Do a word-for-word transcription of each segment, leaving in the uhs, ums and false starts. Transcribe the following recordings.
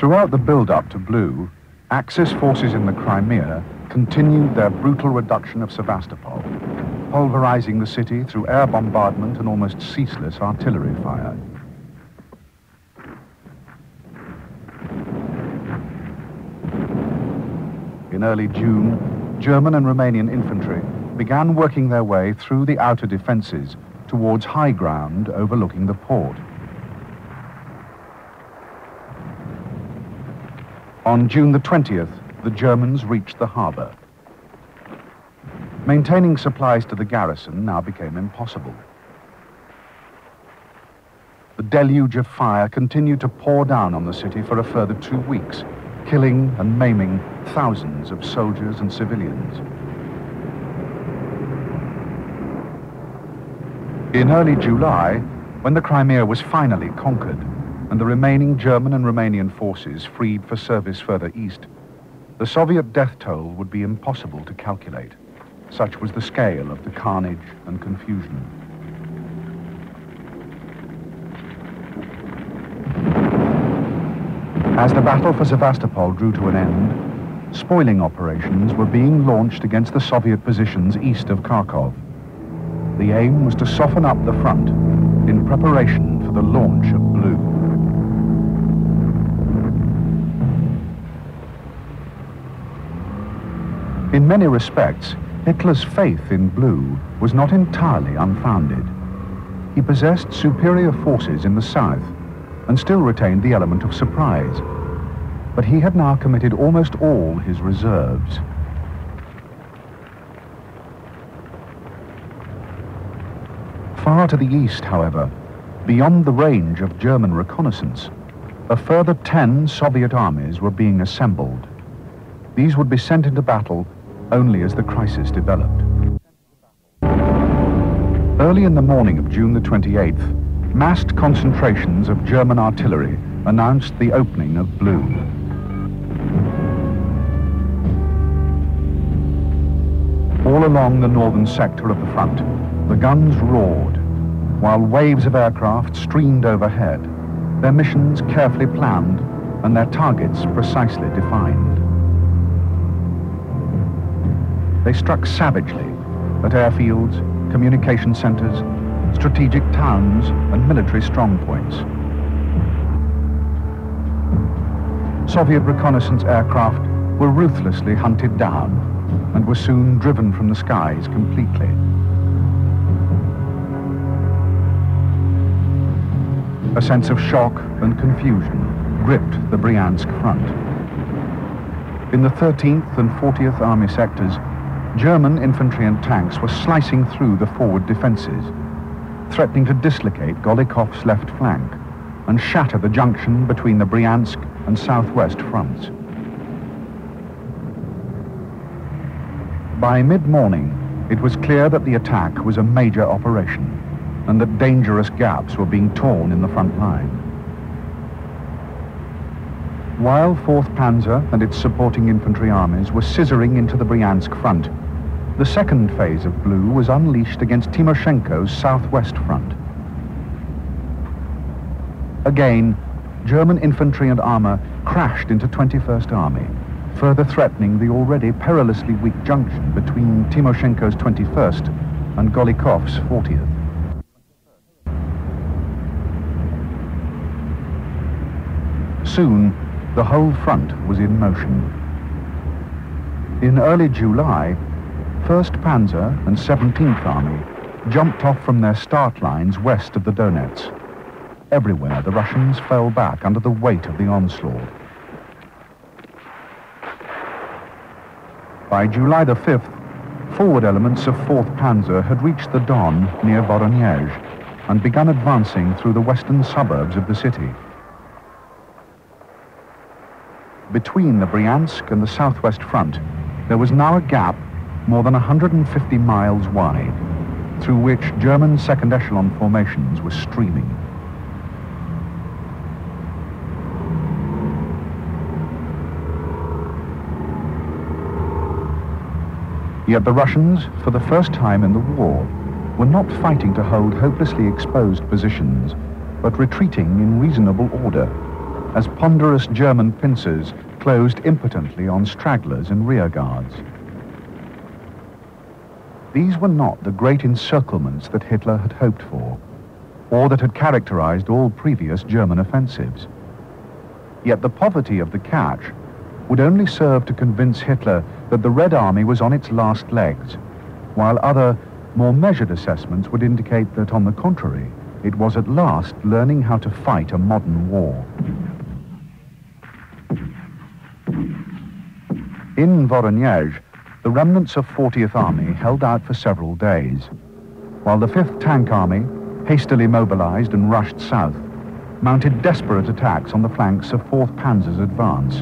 Throughout the build-up to Blue, Axis forces in the Crimea continued their brutal reduction of Sevastopol, pulverizing the city through air bombardment and almost ceaseless artillery fire. In early June, German and Romanian infantry began working their way through the outer defenses towards high ground overlooking the port. On June the twentieth, the Germans reached the harbor. Maintaining supplies to the garrison now became impossible. The deluge of fire continued to pour down on the city for a further two weeks, killing and maiming thousands of soldiers and civilians. In early July, when the Crimea was finally conquered and the remaining German and Romanian forces freed for service further east, the Soviet death toll would be impossible to calculate. Such was the scale of the carnage and confusion. As the battle for Sevastopol drew to an end, spoiling operations were being launched against the Soviet positions east of Kharkov. The aim was to soften up the front in preparation for the launch of Blue. In many respects, Hitler's faith in Blue was not entirely unfounded. He possessed superior forces in the south and still retained the element of surprise. But he had now committed almost all his reserves. Far to the east, however, beyond the range of German reconnaissance, a further ten Soviet armies were being assembled. These would be sent into battle only as the crisis developed. Early in the morning of June the twenty-eighth, massed concentrations of German artillery announced the opening of Blue. All along the northern sector of the front, the guns roared, while waves of aircraft streamed overhead, their missions carefully planned and their targets precisely defined. They struck savagely at airfields, communication centers, strategic towns, and military strongpoints. Soviet reconnaissance aircraft were ruthlessly hunted down and were soon driven from the skies completely. A sense of shock and confusion gripped the Bryansk front. In the thirteenth and fortieth Army sectors, German infantry and tanks were slicing through the forward defenses, threatening to dislocate Golikov's left flank and shatter the junction between the Bryansk and southwest fronts. By mid-morning, it was clear that the attack was a major operation and that dangerous gaps were being torn in the front line. While fourth Panzer and its supporting infantry armies were scissoring into the Bryansk front, the second phase of Blue was unleashed against Timoshenko's southwest front. Again, German infantry and armor crashed into twenty-first Army, further threatening the already perilously weak junction between Timoshenko's twenty-first and Golikov's fortieth. Soon, the whole front was in motion. In early July, first Panzer and seventeenth Army jumped off from their start lines west of the Donets. Everywhere, the Russians fell back under the weight of the onslaught. By July the fifth, forward elements of fourth Panzer had reached the Don near Voronezh and begun advancing through the western suburbs of the city. Between the Bryansk and the southwest front, there was now a gap more than one hundred fifty miles wide, through which German second echelon formations were streaming. Yet the Russians, for the first time in the war, were not fighting to hold hopelessly exposed positions, but retreating in reasonable order, as ponderous German pincers closed impotently on stragglers and rearguards. These were not the great encirclements that Hitler had hoped for, or that had characterized all previous German offensives. Yet the poverty of the catch would only serve to convince Hitler that the Red Army was on its last legs, while other, more measured assessments would indicate that, on the contrary, it was at last learning how to fight a modern war. In Voronezh, the remnants of fortieth Army held out for several days, while the fifth Tank Army, hastily mobilized and rushed south, mounted desperate attacks on the flanks of fourth Panzer's advance.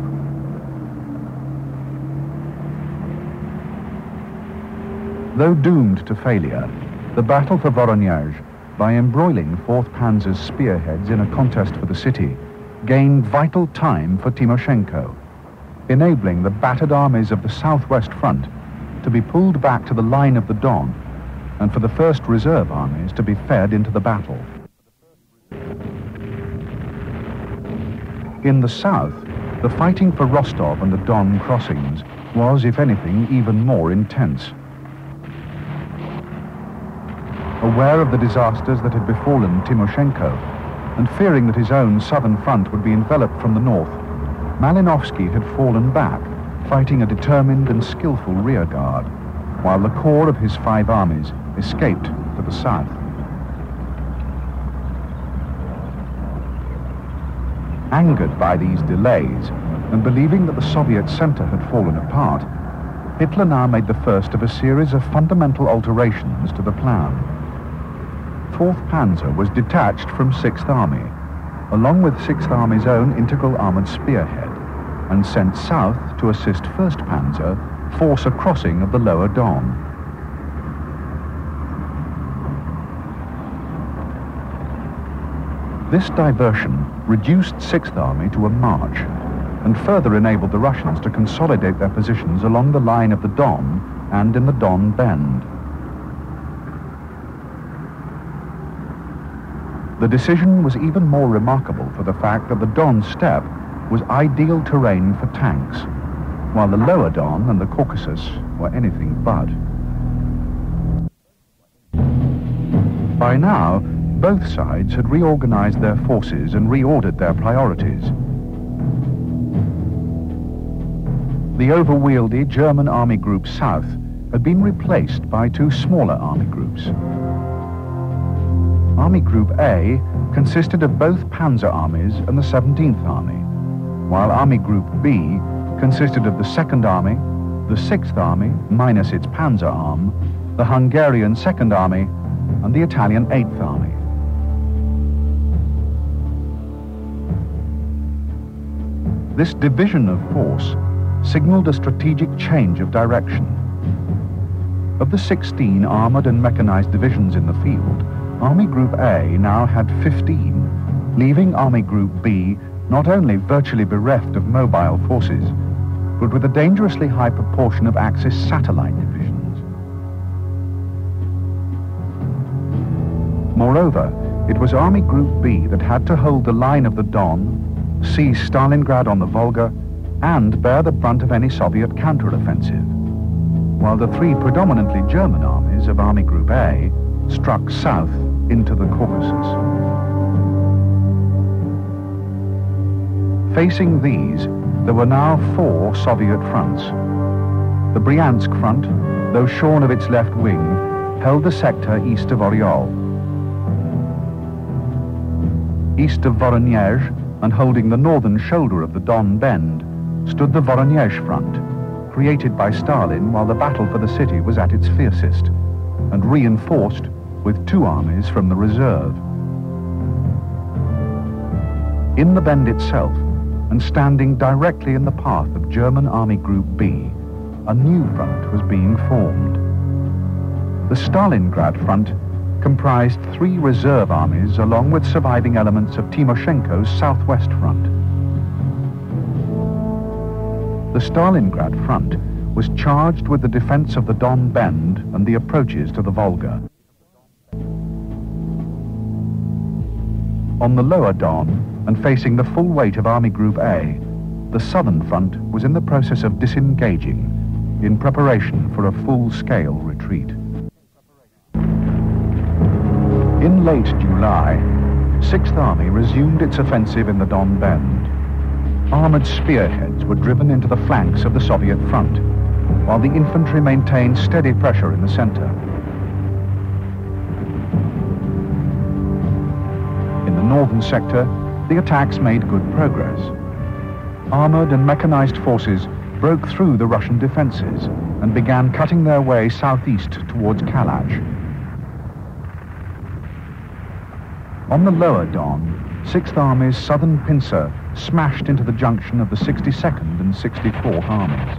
Though doomed to failure, the battle for Voronezh, by embroiling fourth Panzer's spearheads in a contest for the city, gained vital time for Timoshenko, enabling the battered armies of the Southwest Front to be pulled back to the line of the Don, and for the first reserve armies to be fed into the battle. In the south, the fighting for Rostov and the Don crossings was, if anything, even more intense. Aware of the disasters that had befallen Timoshenko, and fearing that his own southern front would be enveloped from the north, Malinovsky had fallen back, fighting a determined and skillful rearguard, while the core of his five armies escaped to the south. Angered by these delays, and believing that the Soviet center had fallen apart, Hitler now made the first of a series of fundamental alterations to the plan. fourth Panzer was detached from sixth Army, along with sixth Army's own integral armored spearhead, and sent south to assist first Panzer force a crossing of the lower Don. This diversion reduced sixth Army to a march, and further enabled the Russians to consolidate their positions along the line of the Don and in the Don Bend. The decision was even more remarkable for the fact that the Don steppe was ideal terrain for tanks, while the lower Don and the Caucasus were anything but. By now, both sides had reorganized their forces and reordered their priorities. The over-wieldy German Army Group South had been replaced by two smaller army groups. Army Group A consisted of both Panzer armies and the seventeenth Army, while Army Group B consisted of the second Army, the sixth Army minus its Panzer arm, the Hungarian second Army, and the Italian eighth Army. This division of force signaled a strategic change of direction. Of the sixteen armored and mechanized divisions in the field, Army Group A now had fifteen, leaving Army Group B not only virtually bereft of mobile forces, but with a dangerously high proportion of Axis satellite divisions. Moreover, it was Army Group B that had to hold the line of the Don, seize Stalingrad on the Volga, and bear the brunt of any Soviet counteroffensive, while the three predominantly German armies of Army Group A struck south into the Caucasus. Facing these, there were now four Soviet fronts. The Bryansk front, though shorn of its left wing, held the sector east of Oryol. East of Voronezh, and holding the northern shoulder of the Don Bend, stood the Voronezh front, created by Stalin while the battle for the city was at its fiercest, and reinforced with two armies from the reserve. In the Bend itself, and standing directly in the path of German Army Group B, a new front was being formed. The Stalingrad front comprised three reserve armies along with surviving elements of Timoshenko's southwest front. The Stalingrad front was charged with the defense of the Don Bend and the approaches to the Volga. On the lower Don, and facing the full weight of Army Group A, the southern front was in the process of disengaging in preparation for a full-scale retreat. In late July, Sixth Army resumed its offensive in the Don Bend. Armored spearheads were driven into the flanks of the Soviet front, while the infantry maintained steady pressure in the center. In the northern sector, the attacks made good progress. Armored and mechanized forces broke through the Russian defenses and began cutting their way southeast towards Kalach. On the lower Don, Sixth Army's southern pincer smashed into the junction of the sixty-second and sixty-fourth Armies.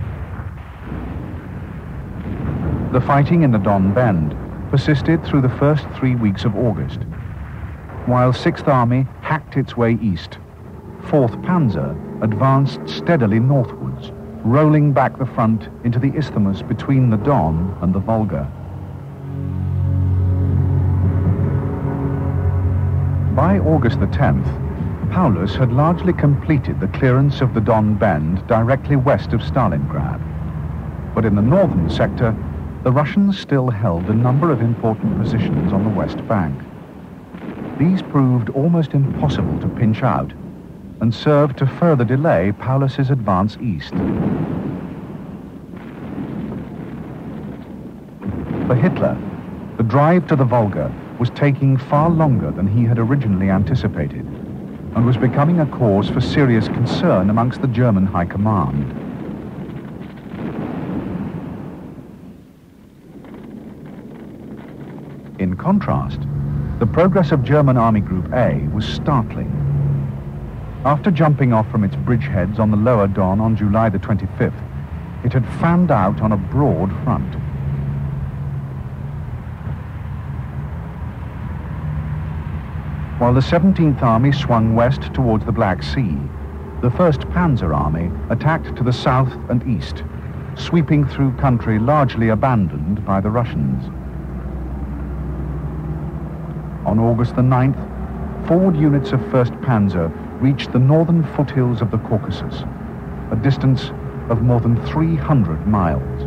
The fighting in the Don Bend persisted through the first three weeks of August. While Sixth Army hacked its way east, Fourth Panzer advanced steadily northwards, rolling back the front into the isthmus between the Don and the Volga. By August the tenth, Paulus had largely completed the clearance of the Don Bend directly west of Stalingrad. But in the northern sector, the Russians still held a number of important positions on the west bank. These proved almost impossible to pinch out and served to further delay Paulus's advance east. For Hitler, the drive to the Volga was taking far longer than he had originally anticipated and was becoming a cause for serious concern amongst the German High Command. In contrast, the progress of German Army Group A was startling. After jumping off from its bridgeheads on the lower Don on July the twenty-fifth, it had fanned out on a broad front. While the seventeenth Army swung west towards the Black Sea, the first Panzer Army attacked to the south and east, sweeping through country largely abandoned by the Russians. On August the ninth, forward units of first Panzer reached the northern foothills of the Caucasus, a distance of more than three hundred miles.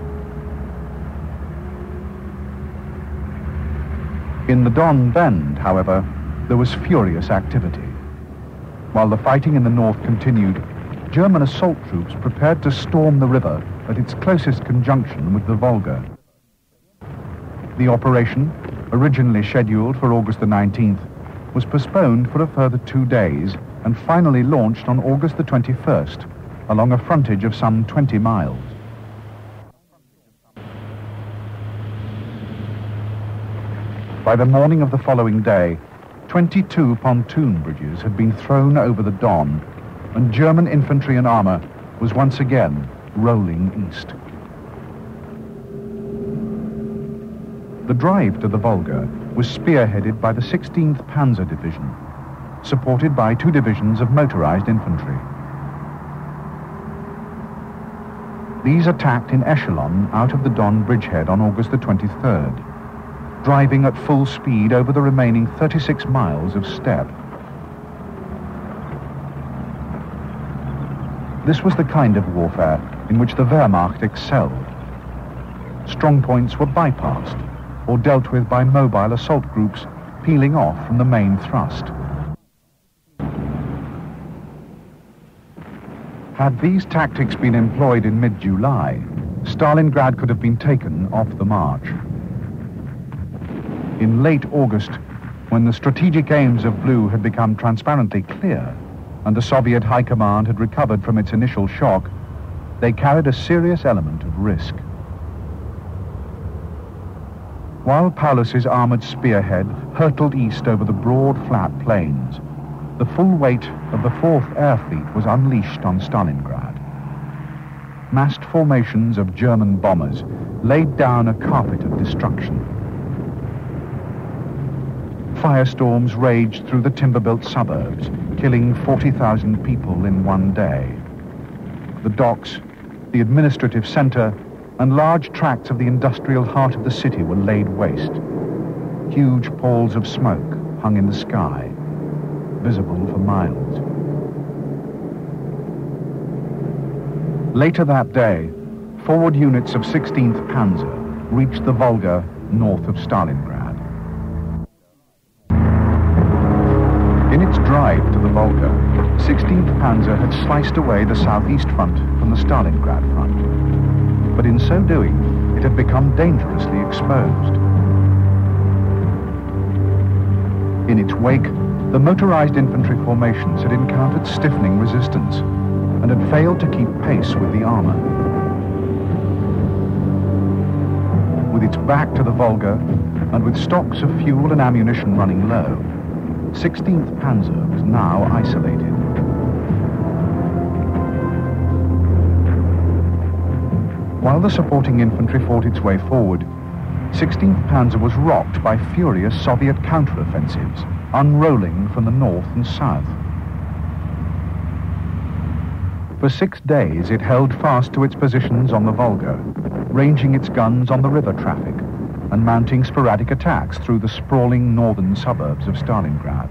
In the Don Bend, however, there was furious activity. While the fighting in the north continued, German assault troops prepared to storm the river at its closest conjunction with the Volga. The operation, originally scheduled for August the nineteenth, was postponed for a further two days and finally launched on August the twenty-first, along a frontage of some twenty miles. By the morning of the following day, twenty-two pontoon bridges had been thrown over the Don, and German infantry and armor was once again rolling east. The drive to the Volga was spearheaded by the sixteenth Panzer Division, supported by two divisions of motorized infantry. These attacked in echelon out of the Don bridgehead on August the twenty-third, driving at full speed over the remaining thirty-six miles of steppe. This was the kind of warfare in which the Wehrmacht excelled. Strongpoints were bypassed or dealt with by mobile assault groups peeling off from the main thrust. Had these tactics been employed in mid-July, Stalingrad could have been taken off the march. In late August, when the strategic aims of Blue had become transparently clear and the Soviet High Command had recovered from its initial shock, they carried a serious element of risk. While Paulus's armored spearhead hurtled east over the broad, flat plains, the full weight of the Fourth Air Fleet was unleashed on Stalingrad. Massed formations of German bombers laid down a carpet of destruction. Firestorms raged through the timber-built suburbs, killing forty thousand people in one day. The docks, the administrative center, and large tracts of the industrial heart of the city were laid waste. Huge palls of smoke hung in the sky. visible for miles. Later that day, forward units of sixteenth Panzer reached the Volga north of Stalingrad. In its drive to the Volga, sixteenth Panzer had sliced away the southeast front from the Stalingrad front. But in so doing, it had become dangerously exposed. In its wake, the motorized infantry formations had encountered stiffening resistance and had failed to keep pace with the armor. With its back to the Volga, and with stocks of fuel and ammunition running low, sixteenth Panzer was now isolated. While the supporting infantry fought its way forward, sixteenth Panzer was rocked by furious Soviet counteroffensives, unrolling from the north and south. For six days it held fast to its positions on the Volga, ranging its guns on the river traffic and mounting sporadic attacks through the sprawling northern suburbs of Stalingrad.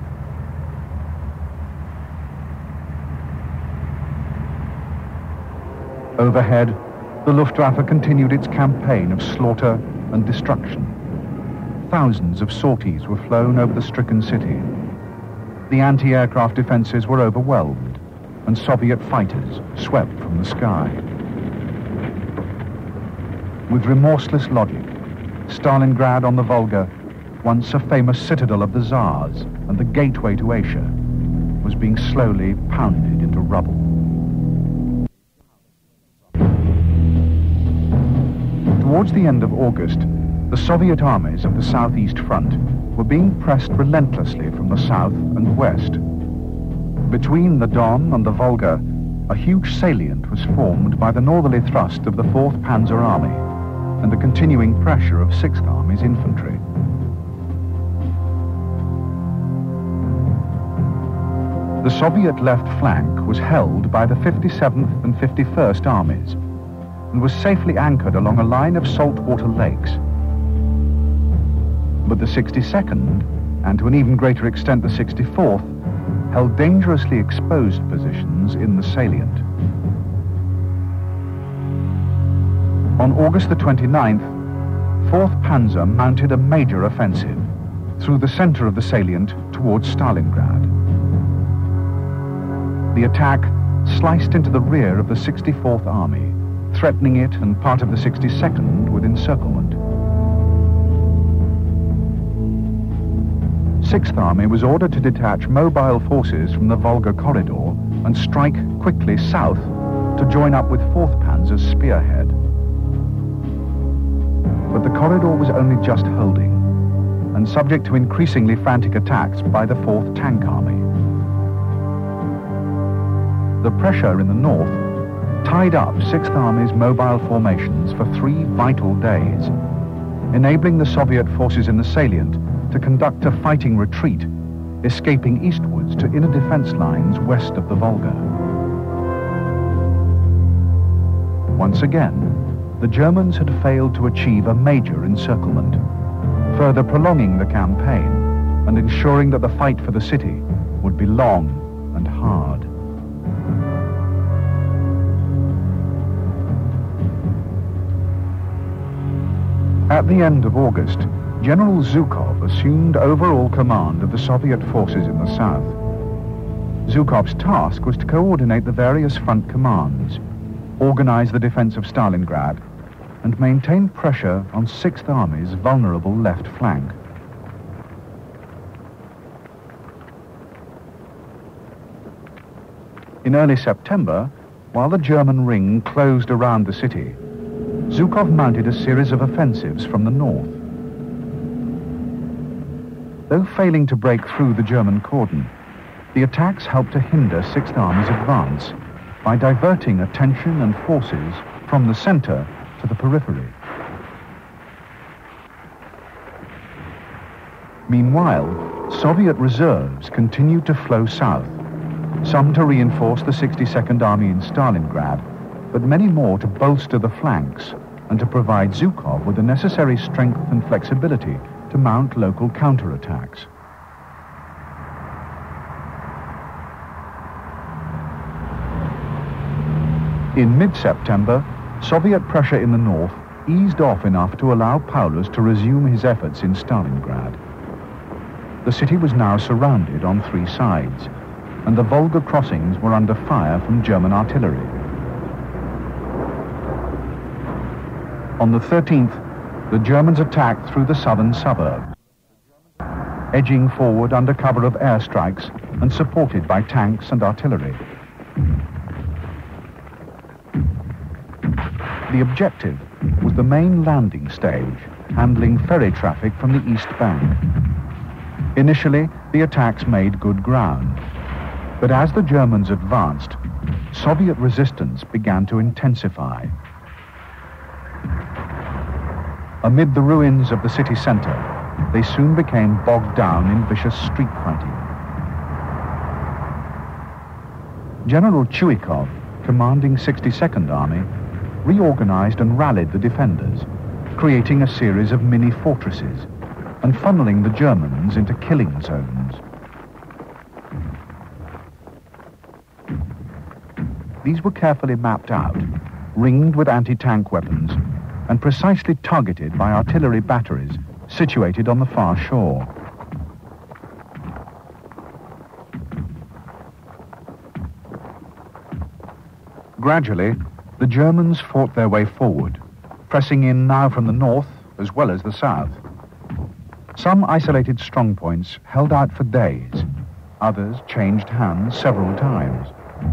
Overhead, the Luftwaffe continued its campaign of slaughter and destruction. Thousands of sorties were flown over the stricken city. The anti-aircraft defenses were overwhelmed, and Soviet fighters swept from the sky. With remorseless logic, Stalingrad on the Volga, once a famous citadel of the Tsars and the gateway to Asia, was being slowly pounded into rubble. Towards the end of August, the Soviet armies of the Southeast Front were being pressed relentlessly from the south and west. Between the Don and the Volga, a huge salient was formed by the northerly thrust of the fourth Panzer Army and the continuing pressure of sixth Army's infantry. The Soviet left flank was held by the fifty-seventh and fifty-first Armies and was safely anchored along a line of saltwater lakes. But the sixty-second, and to an even greater extent the sixty-fourth, held dangerously exposed positions in the salient. On August the twenty-ninth, fourth Panzer mounted a major offensive through the center of the salient towards Stalingrad. The attack sliced into the rear of the sixty-fourth Army, threatening it and part of the sixty-second with encirclement. sixth Army was ordered to detach mobile forces from the Volga corridor and strike quickly south to join up with fourth Panzer's spearhead. But the corridor was only just holding and subject to increasingly frantic attacks by the fourth Tank Army. The pressure in the north tied up sixth Army's mobile formations for three vital days, enabling the Soviet forces in the salient to conduct a fighting retreat, escaping eastwards to inner defense lines west of the Volga. Once again, the Germans had failed to achieve a major encirclement, further prolonging the campaign and ensuring that the fight for the city would be long and hard. At the end of August, General Zhukov assumed overall command of the Soviet forces in the south. Zhukov's task was to coordinate the various front commands, organize the defense of Stalingrad, and maintain pressure on sixth Army's vulnerable left flank. In early September, while the German ring closed around the city, Zhukov mounted a series of offensives from the north. Though failing to break through the German cordon, the attacks helped to hinder sixth Army's advance by diverting attention and forces from the center to the periphery. Meanwhile, Soviet reserves continued to flow south, some to reinforce the sixty-second Army in Stalingrad, but many more to bolster the flanks and to provide Zhukov with the necessary strength and flexibility to mount local counterattacks. In mid-September, Soviet pressure in the north eased off enough to allow Paulus to resume his efforts in Stalingrad. The city was now surrounded on three sides, and the Volga crossings were under fire from German artillery. On the thirteenth, the Germans attacked through the southern suburbs, edging forward under cover of airstrikes and supported by tanks and artillery. The objective was the main landing stage, handling ferry traffic from the east bank. Initially, the attacks made good ground, but as the Germans advanced, Soviet resistance began to intensify. Amid the ruins of the city center, they soon became bogged down in vicious street fighting. General Chuikov, commanding sixty-second Army, reorganized and rallied the defenders, creating a series of mini-fortresses and funneling the Germans into killing zones. These were carefully mapped out, ringed with anti-tank weapons, and precisely targeted by artillery batteries situated on the far shore. Gradually, the Germans fought their way forward, pressing in now from the north as well as the south. Some isolated strongpoints held out for days. Others changed hands several times.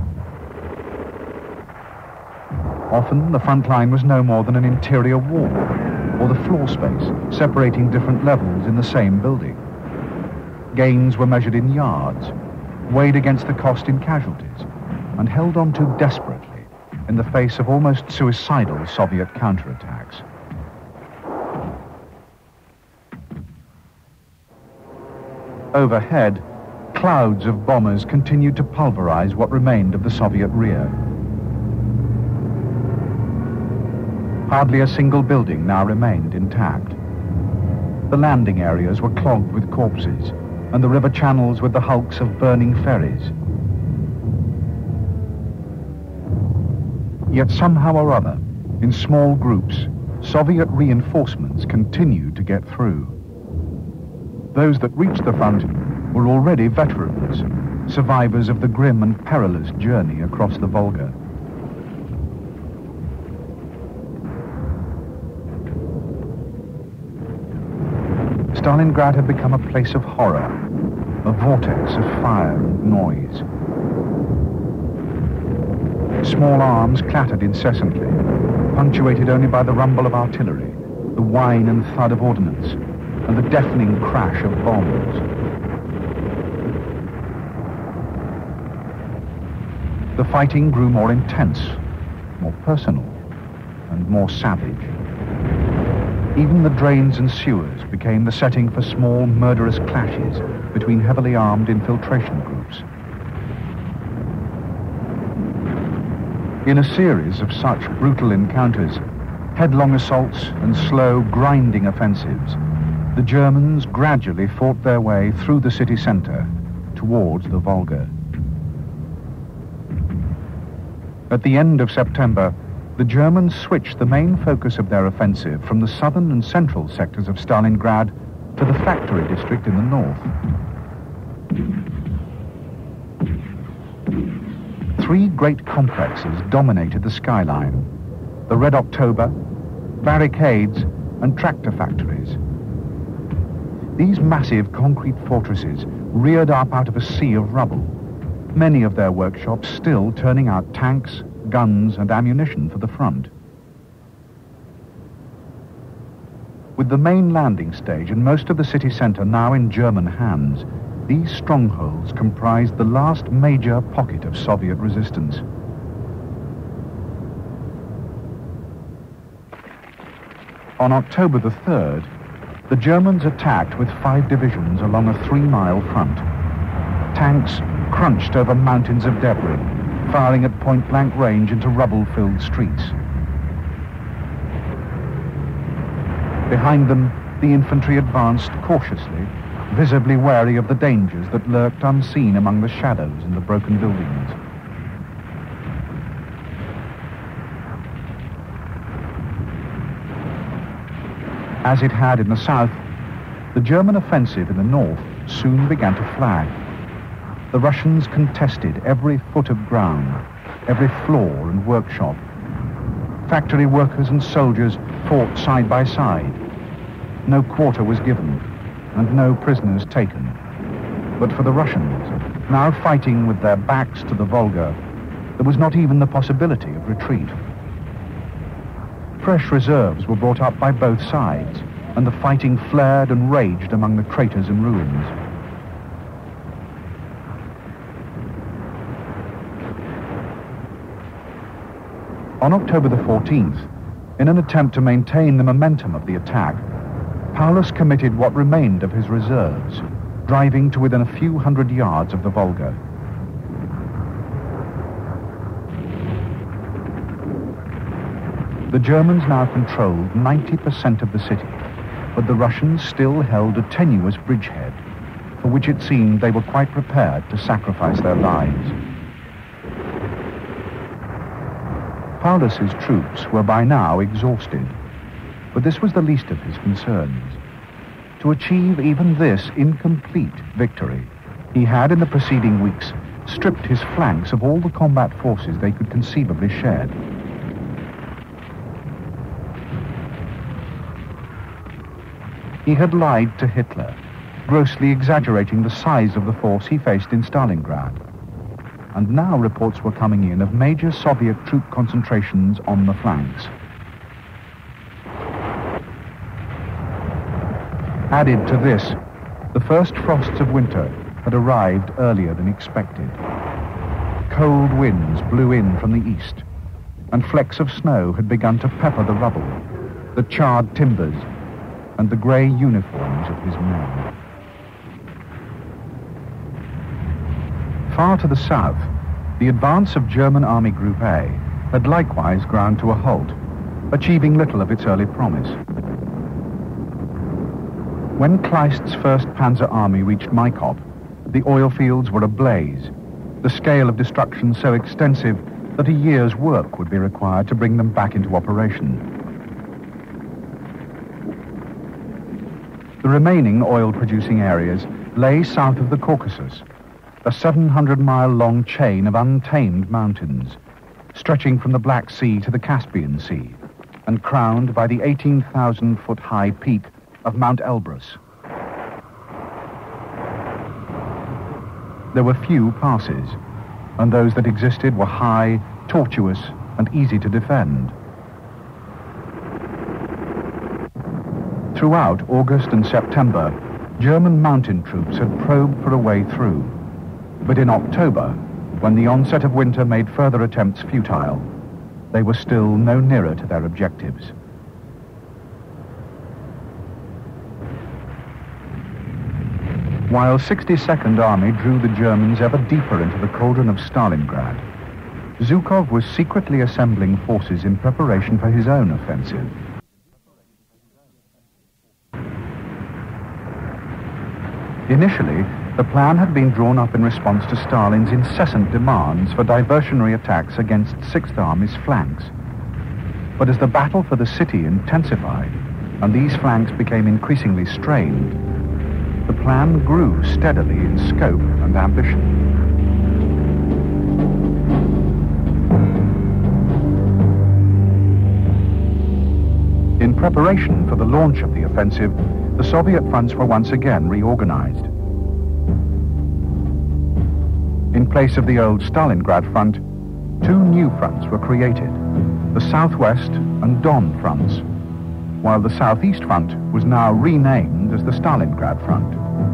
Often, the front line was no more than an interior wall, or the floor space separating different levels in the same building. Gains were measured in yards, weighed against the cost in casualties, and held on to desperately in the face of almost suicidal Soviet counterattacks. Overhead, clouds of bombers continued to pulverize what remained of the Soviet rear. Hardly a single building now remained intact. The landing areas were clogged with corpses, and the river channels with the hulks of burning ferries. Yet somehow or other, in small groups, Soviet reinforcements continued to get through. Those that reached the front were already veterans, survivors of the grim and perilous journey across the Volga. Stalingrad had become a place of horror, a vortex of fire and noise. Small arms clattered incessantly, punctuated only by the rumble of artillery, the whine and thud of ordnance, and the deafening crash of bombs. The fighting grew more intense, more personal, and more savage. Even the drains and sewers became the setting for small, murderous clashes between heavily armed infiltration groups. In a series of such brutal encounters, headlong assaults and slow, grinding offensives, the Germans gradually fought their way through the city center towards the Volga. At the end of September, the Germans switched the main focus of their offensive from the southern and central sectors of Stalingrad to the factory district in the north. Three great complexes dominated the skyline: the Red October, barricades, and tractor factories. These massive concrete fortresses reared up out of a sea of rubble, many of their workshops still turning out tanks, guns, and ammunition for the front. With the main landing stage and most of the city center now in German hands, these strongholds comprised the last major pocket of Soviet resistance. On October the third, the Germans attacked with five divisions along a three-mile front. Tanks crunched over mountains of debris, firing at point-blank range into rubble-filled streets. Behind them, the infantry advanced cautiously, visibly wary of the dangers that lurked unseen among the shadows and the broken buildings. As it had in the south, the German offensive in the north soon began to flag. The Russians contested every foot of ground, every floor and workshop. Factory workers and soldiers fought side by side. No quarter was given, and no prisoners taken. But for the Russians, now fighting with their backs to the Volga, there was not even the possibility of retreat. Fresh reserves were brought up by both sides, and the fighting flared and raged among the craters and ruins. On October the fourteenth, in an attempt to maintain the momentum of the attack, Paulus committed what remained of his reserves, driving to within a few hundred yards of the Volga. The Germans now controlled ninety percent of the city, but the Russians still held a tenuous bridgehead, for which it seemed they were quite prepared to sacrifice their lives. Paulus's troops were by now exhausted, but this was the least of his concerns. To achieve even this incomplete victory, he had in the preceding weeks stripped his flanks of all the combat forces they could conceivably shed. He had lied to Hitler, grossly exaggerating the size of the force he faced in Stalingrad. And now reports were coming in of major Soviet troop concentrations on the flanks. Added to this, the first frosts of winter had arrived earlier than expected. Cold winds blew in from the east, and flecks of snow had begun to pepper the rubble, the charred timbers, and the grey uniforms of his men. Far to the south, the advance of German Army Group A had likewise ground to a halt, achieving little of its early promise. When Kleist's first Panzer Army reached Maikop, the oil fields were ablaze, the scale of destruction so extensive that a year's work would be required to bring them back into operation. The remaining oil-producing areas lay south of the Caucasus, a seven hundred mile long chain of untamed mountains, stretching from the Black Sea to the Caspian Sea, and crowned by the eighteen thousand foot high peak of Mount Elbrus. There were few passes, and those that existed were high, tortuous, and easy to defend. Throughout August and September, German mountain troops had probed for a way through. But in October, when the onset of winter made further attempts futile, they were still no nearer to their objectives. While sixty-second Army drew the Germans ever deeper into the cauldron of Stalingrad, Zhukov was secretly assembling forces in preparation for his own offensive. Initially, the plan had been drawn up in response to Stalin's incessant demands for diversionary attacks against Sixth Army's flanks. But as the battle for the city intensified, and these flanks became increasingly strained, the plan grew steadily in scope and ambition. In preparation for the launch of the offensive, the Soviet fronts were once again reorganized. In place of the old Stalingrad front, two new fronts were created, the Southwest and Don fronts, while the Southeast front was now renamed as the Stalingrad front.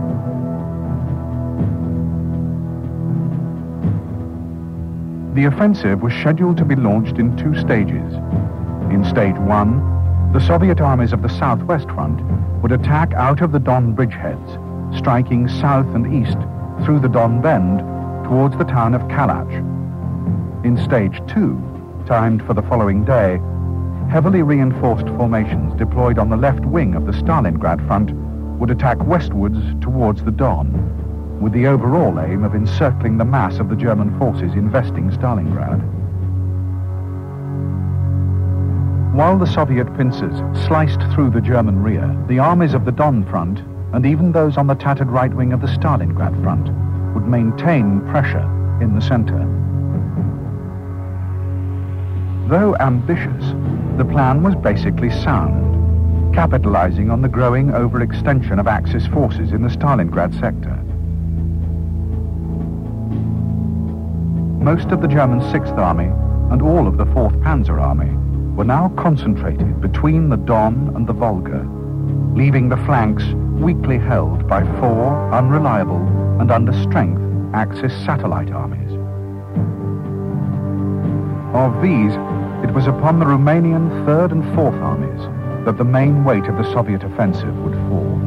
The offensive was scheduled to be launched in two stages. In stage one, the Soviet armies of the Southwest front would attack out of the Don bridgeheads, striking south and east through the Don Bend towards the town of Kalach. In stage two, timed for the following day, heavily reinforced formations deployed on the left wing of the Stalingrad front would attack westwards towards the Don, with the overall aim of encircling the mass of the German forces investing Stalingrad. While the Soviet pincers sliced through the German rear, the armies of the Don front, and even those on the tattered right wing of the Stalingrad front, would maintain pressure in the center. Though ambitious, the plan was basically sound, capitalizing on the growing overextension of Axis forces in the Stalingrad sector. Most of the German Sixth Army and all of the Fourth Panzer Army were now concentrated between the Don and the Volga, leaving the flanks weakly held by four unreliable and under-strength Axis satellite armies. Of these, it was upon the Romanian Third and Fourth Armies that the main weight of the Soviet offensive would fall.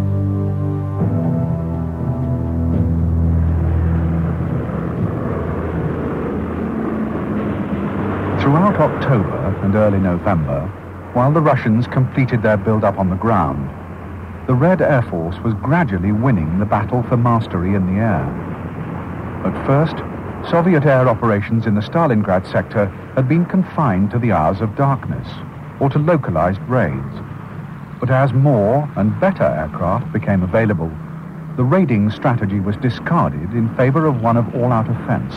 Throughout October and early November, while the Russians completed their build-up on the ground, the Red Air Force was gradually winning the battle for mastery in the air. At first, Soviet air operations in the Stalingrad sector had been confined to the hours of darkness or to localized raids. But as more and better aircraft became available, the raiding strategy was discarded in favor of one of all-out offense.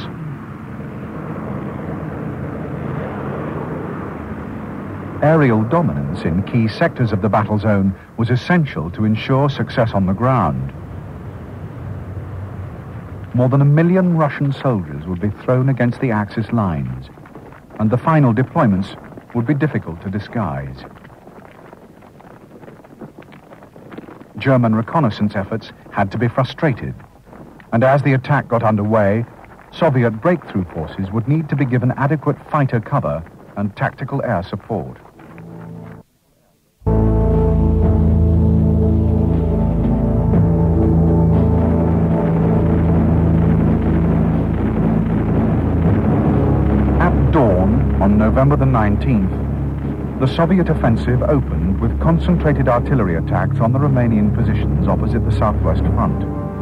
Aerial dominance in key sectors of the battle zone was essential to ensure success on the ground. More than a million Russian soldiers would be thrown against the Axis lines, and the final deployments would be difficult to disguise. German reconnaissance efforts had to be frustrated, and as the attack got underway, Soviet breakthrough forces would need to be given adequate fighter cover and tactical air support. On November the nineteenth, the Soviet offensive opened with concentrated artillery attacks on the Romanian positions opposite the Southwest Front.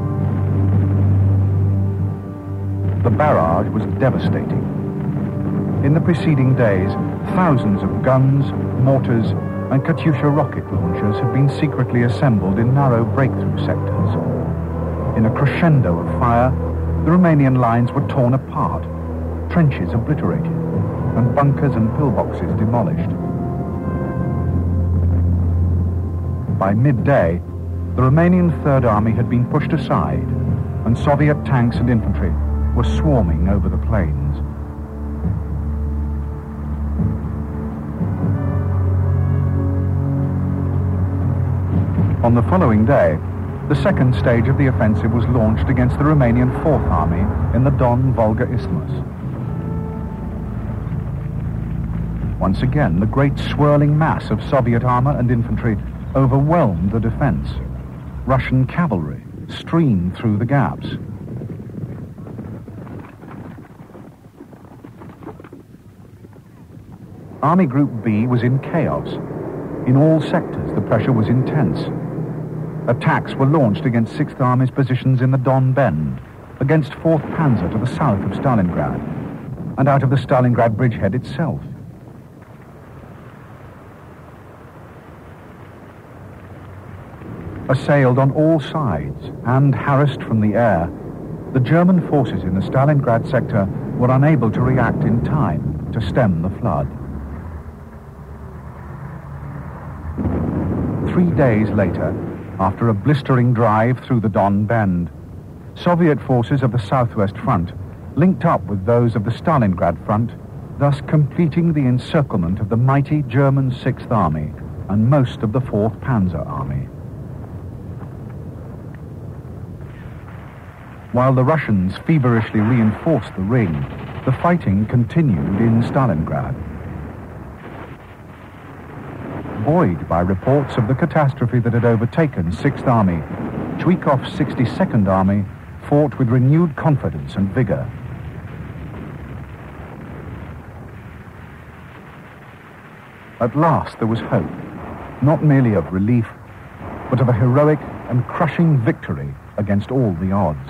The barrage was devastating. In the preceding days, thousands of guns, mortars, and Katyusha rocket launchers had been secretly assembled in narrow breakthrough sectors. In a crescendo of fire, the Romanian lines were torn apart, trenches obliterated, and bunkers and pillboxes demolished. By midday, the Romanian Third Army had been pushed aside, and Soviet tanks and infantry were swarming over the plains. On the following day, the second stage of the offensive was launched against the Romanian Fourth Army in the Don-Volga Isthmus. Once again, the great swirling mass of Soviet armor and infantry overwhelmed the defense. Russian cavalry streamed through the gaps. Army Group B was in chaos. In all sectors, the pressure was intense. Attacks were launched against Sixth Army's positions in the Don Bend, against Fourth Panzer to the south of Stalingrad, and out of the Stalingrad bridgehead itself. Assailed on all sides and harassed from the air, the German forces in the Stalingrad sector were unable to react in time to stem the flood. Three days later, after a blistering drive through the Don Bend, Soviet forces of the Southwest Front linked up with those of the Stalingrad Front, thus completing the encirclement of the mighty German Sixth Army and most of the Fourth Panzer Army. While the Russians feverishly reinforced the ring, the fighting continued in Stalingrad. Buoyed by reports of the catastrophe that had overtaken Sixth Army, Zhuikov's sixty-second Army fought with renewed confidence and vigor. At last there was hope, not merely of relief, but of a heroic and crushing victory against all the odds.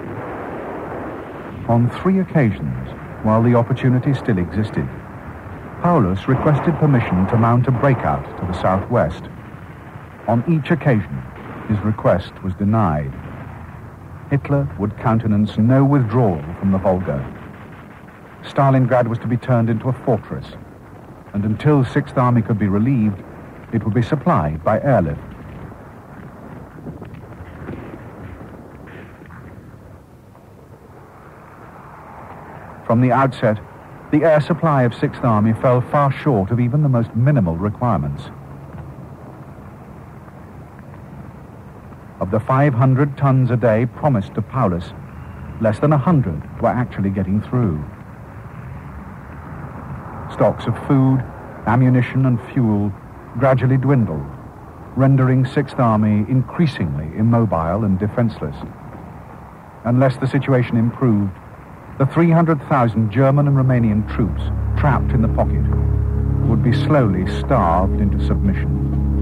On three occasions, while the opportunity still existed, Paulus requested permission to mount a breakout to the southwest. On each occasion, his request was denied. Hitler would countenance no withdrawal from the Volga. Stalingrad was to be turned into a fortress, and until Sixth Army could be relieved, it would be supplied by airlift. From the outset, the air supply of Sixth Army fell far short of even the most minimal requirements. Of the five hundred tons a day promised to Paulus, less than one hundred were actually getting through. Stocks of food, ammunition and fuel gradually dwindled, rendering Sixth Army increasingly immobile and defenseless. Unless the situation improved, the three hundred thousand German and Romanian troops trapped in the pocket would be slowly starved into submission.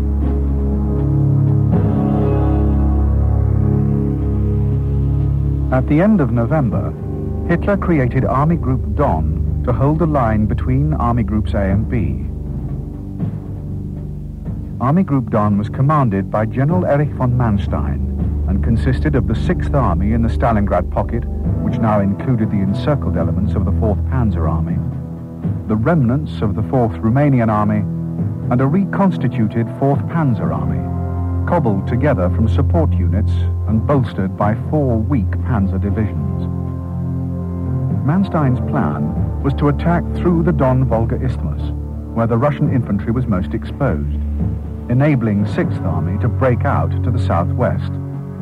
At the end of November, Hitler created Army Group Don to hold the line between Army Groups A and B. Army Group Don was commanded by General Erich von Manstein and consisted of the Sixth Army in the Stalingrad pocket, which now included the encircled elements of the Fourth Panzer Army, the remnants of the Fourth Romanian Army, and a reconstituted Fourth Panzer Army, cobbled together from support units and bolstered by four weak panzer divisions. Manstein's plan was to attack through the Don-Volga Isthmus, where the Russian infantry was most exposed, enabling Sixth Army to break out to the southwest.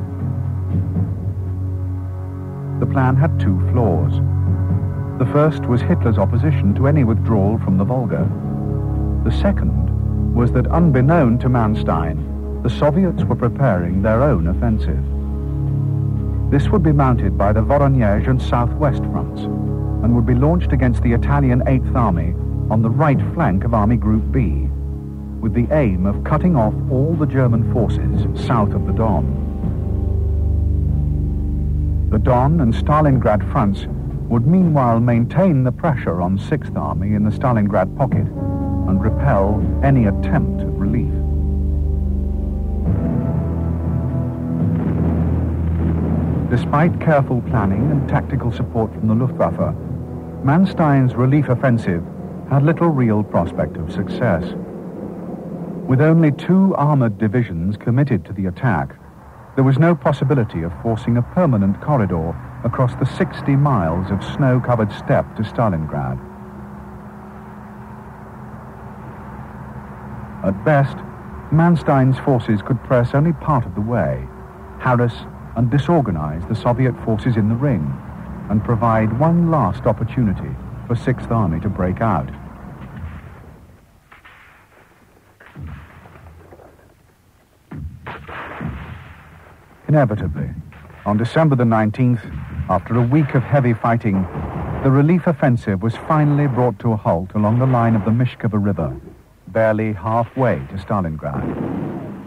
The plan had two flaws. The first was Hitler's opposition to any withdrawal from the Volga. The second was that, unbeknown to Manstein, the Soviets were preparing their own offensive. This would be mounted by the Voronezh and Southwest fronts and would be launched against the Italian Eighth Army on the right flank of Army Group B, with the aim of cutting off all the German forces south of the Don. The Don and Stalingrad fronts would meanwhile maintain the pressure on Sixth Army in the Stalingrad pocket and repel any attempt at relief. Despite careful planning and tactical support from the Luftwaffe, Manstein's relief offensive had little real prospect of success. With only two armored divisions committed to the attack, there was no possibility of forcing a permanent corridor across the sixty miles of snow-covered steppe to Stalingrad. At best, Manstein's forces could press only part of the way, harass and disorganize the Soviet forces in the ring, and provide one last opportunity for Sixth Army to break out. Inevitably, on December the nineteenth, after a week of heavy fighting, the relief offensive was finally brought to a halt along the line of the Mishkova River, barely halfway to Stalingrad.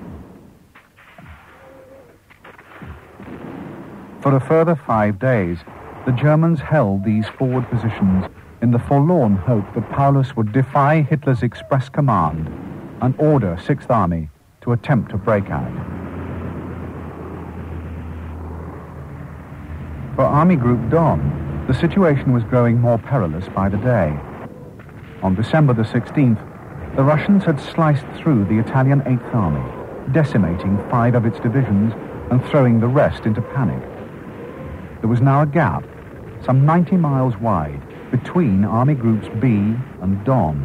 For a further five days, the Germans held these forward positions in the forlorn hope that Paulus would defy Hitler's express command and order Sixth Army to attempt to break out. For Army Group Don, the situation was growing more perilous by the day. On December the sixteenth, the Russians had sliced through the Italian Eighth Army, decimating five of its divisions and throwing the rest into panic. There was now a gap, some ninety miles wide, between Army Groups B and Don.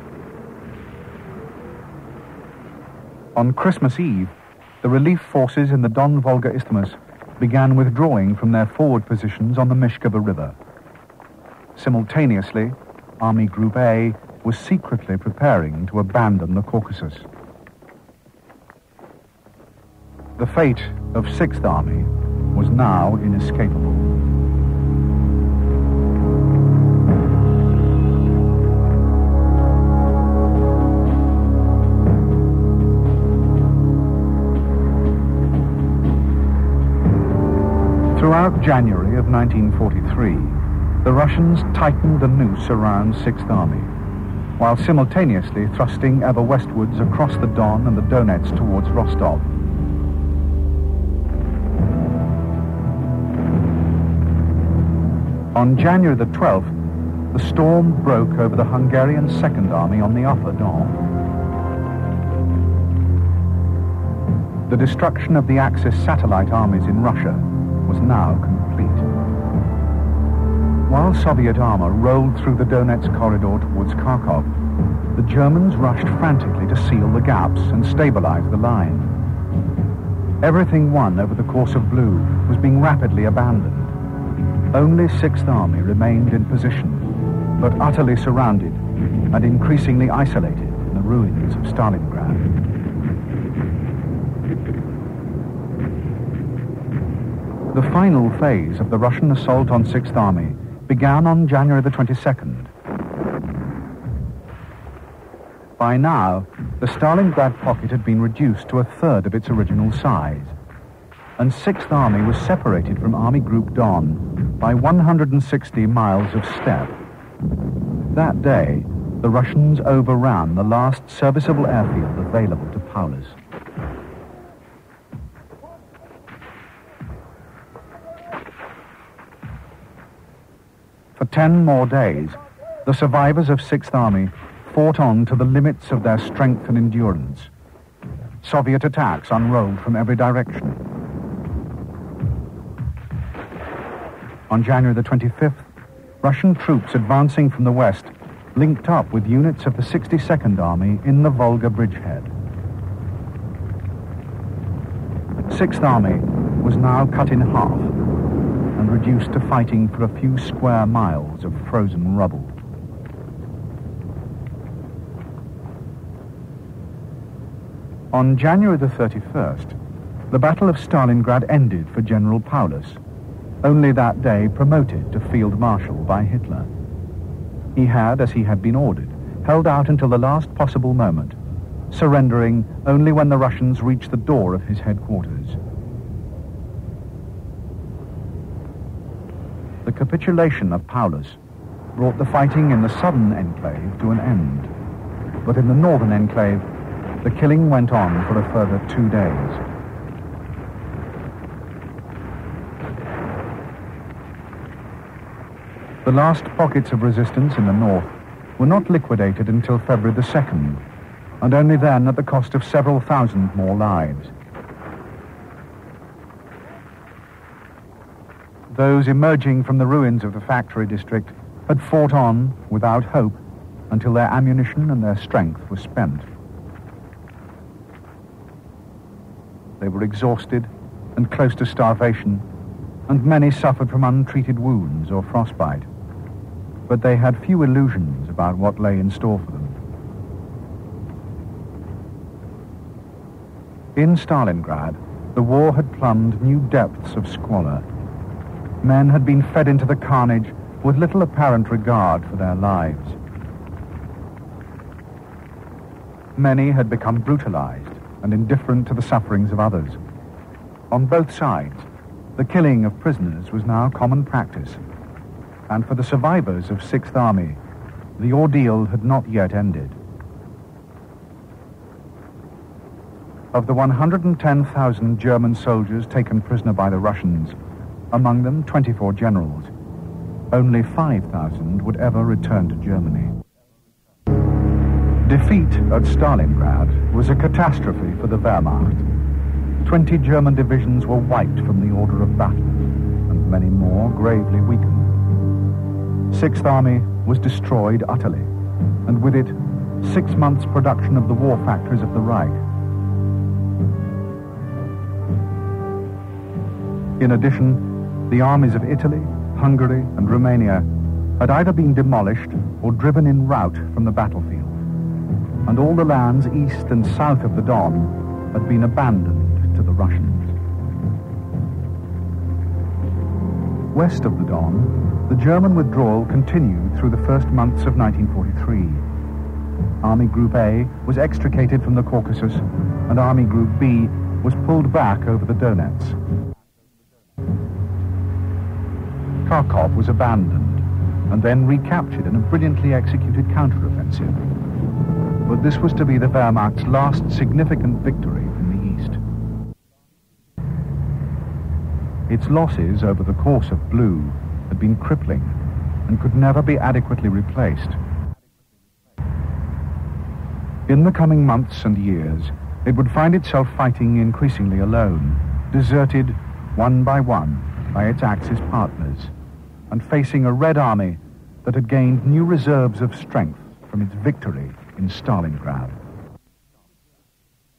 On Christmas Eve, the relief forces in the Don-Volga Isthmus began withdrawing from their forward positions on the Mishkova River. Simultaneously, Army Group A was secretly preparing to abandon the Caucasus. The fate of Sixth Army was now inescapable. Throughout January of nineteen forty-three, the Russians tightened the noose around Sixth Army. while simultaneously thrusting ever westwards across the Don and the Donets towards Rostov. On January the twelfth, the storm broke over the Hungarian Second Army on the Upper Don. The destruction of the Axis satellite armies in Russia was now complete. While Soviet armor rolled through the Donetsk corridor towards Kharkov, the Germans rushed frantically to seal the gaps and stabilize the line. Everything won over the course of Blue was being rapidly abandoned. Only Sixth Army remained in position, but utterly surrounded and increasingly isolated in the ruins of Stalingrad. The final phase of the Russian assault on Sixth Army began on January the twenty-second. By now, the Stalingrad pocket had been reduced to a third of its original size, and Sixth Army was separated from Army Group Don by one hundred sixty miles of steppe. That day, the Russians overran the last serviceable airfield available to Paulus. For ten more days, the survivors of Sixth Army fought on to the limits of their strength and endurance. Soviet attacks unrolled from every direction. On January the twenty-fifth, Russian troops advancing from the west linked up with units of the sixty-second Army in the Volga bridgehead. Sixth Army was now cut in half and reduced to fighting for a few square miles of frozen rubble. On January the thirty-first, the Battle of Stalingrad ended for General Paulus, only that day promoted to Field Marshal by Hitler. He had, as he had been ordered, held out until the last possible moment, surrendering only when the Russians reached the door of his headquarters. The capitulation of Paulus brought the fighting in the southern enclave to an end, but in the northern enclave, the killing went on for a further two days. The last pockets of resistance in the north were not liquidated until February the second, and only then at the cost of several thousand more lives. Those emerging from the ruins of the factory district had fought on without hope until their ammunition and their strength were spent. They were exhausted and close to starvation, and many suffered from untreated wounds or frostbite. But they had few illusions about what lay in store for them. In Stalingrad, the war had plumbed new depths of squalor. Men had been fed into the carnage with little apparent regard for their lives. Many had become brutalized and indifferent to the sufferings of others. On both sides, the killing of prisoners was now common practice, and for the survivors of Sixth Army, the ordeal had not yet ended. Of the one hundred ten thousand German soldiers taken prisoner by the Russians, among them twenty-four generals, only five thousand would ever return to Germany. Defeat at Stalingrad was a catastrophe for the Wehrmacht. Twenty German divisions were wiped from the order of battle, and many more gravely weakened. Sixth Army was destroyed utterly, and with it, six months' production of the war factories of the Reich. In addition, the armies of Italy, Hungary, and Romania had either been demolished or driven in rout from the battlefield, and all the lands east and south of the Don had been abandoned to the Russians. West of the Don, the German withdrawal continued through the first months of nineteen forty-three. Army Group A was extricated from the Caucasus, and Army Group B was pulled back over the Donets. Kharkov was abandoned and then recaptured in a brilliantly executed counteroffensive. but this was to be the Wehrmacht's last significant victory in the East. Its losses over the course of Blue had been crippling and could never be adequately replaced. In the coming months and years, it would find itself fighting increasingly alone, deserted one by one by its Axis partners, and facing a Red Army that had gained new reserves of strength from its victory in Stalingrad.